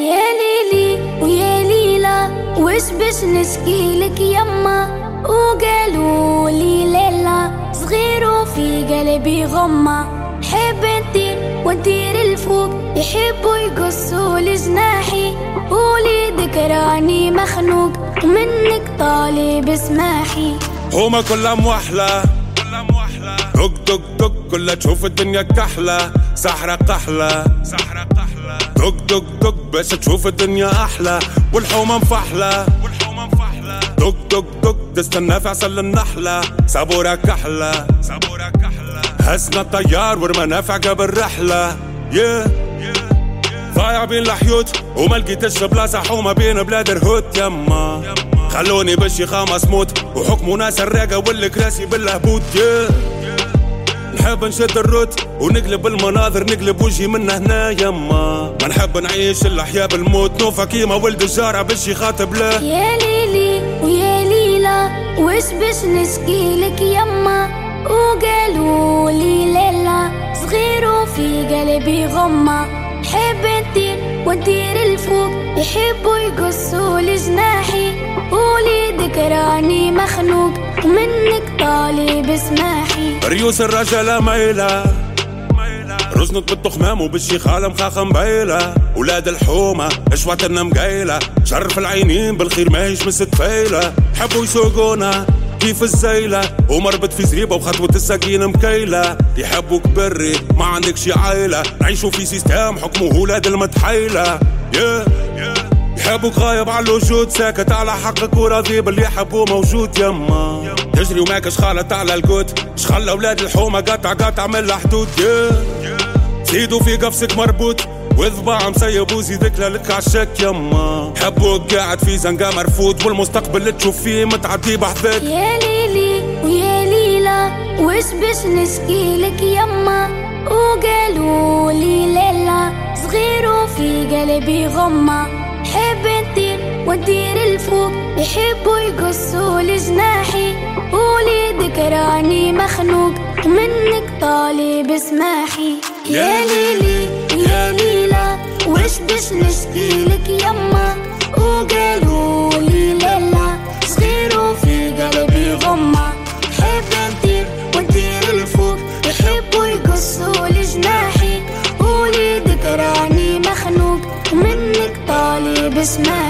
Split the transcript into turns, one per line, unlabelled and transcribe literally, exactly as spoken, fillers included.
يا ليلي ويا ليلى وش بش نشكيلك يما، وقالوا لي ليلى صغير وفي قلبي غمة، حب نطير وندير الفوق يحبوا يقصوا لجناحي، ولي ذكراني مخنوق ومنك طالب اسماحي.
هما كلها موحلة دق دق دق كلها تشوف الدنيا كحلة، سحرة قحلة سحرة قحلة دق دق دق باش تشوف الدنيا أحلى، والحومة مفحلة دق دق دق تستنى في عسل النحلة، صبورة كحلة صبورة كحلة هزنا الطيار ورمانا في عقب الرحلة. yeah. ضايع بين الحيوت وما لقيتش بلاصة حومة بين بلاد الهوت يما، خلوني بالشيخة مسموت وحكموا ناس الراقة والكراسي بالهبوط. yeah. نحب نشد الروت ونقلب المناظر نقلب وجهي من هنا يما، ما نحب نعيش الأحياء بالموت، نوفا كيما ولد الجارة بالشي خاطب له.
يا ليلي ويا ليلى وش بش نشكيلك يما، وقالوا لي ليلى صغير وفي قلبي غمة، حب نطير وندير الفوق يحبوا يقصوا لجناحي، ولي ذكراني مخنوق ومنك طالب اسماحي.
ريوس الرجالة مايلة رزنت بالتخمام وبالشيخالة مخاخة مبايلة، ولاد الحومة اشواتنا مقايلة، شرف العينين بالخير ماهيش مست فايلة، حبوا يسوقونا كيف الزيلة ومربط في زريبة وخطوة الساقين مكيلة، يحبوك بري ما عندك شي عايلة، نعيشوا في سيستام حكمه ولاد المتحيلة. yeah. يحبوك غايب على الوجود ساكت على حقك وراضي باللي يحبوه موجود يما، تجري وماكش خالط على القوت شخل اولاد الحومة قطع قطع من الحدود. yeah. زيدوا في قفصك مربوط وذباع مسيب وزيدك لك عشاك يما، حبوك قاعد في زنقة مرفوض والمستقبل اللي تشوف فيه متعدي بحذاك.
يا ليلي ويا ليلى وش بش نشكيلك يما، وقالوا لي ليلى صغير وفي قلبي غمة، حب نطير وندير الفوق يحبوا يقصوا لجناحي، ولي ذكراني مخنوق ومنك طالب اسماحي. يا ليلي يا ليلى وش بش نشكيلك يما، وقالوا لي ليلى صغير وفي قلبي غمة، حب نطير وندير الفوق يحبوا يقصوا لجناحي، ولي ذكراني مخنوق ومنك طالب اسماحي.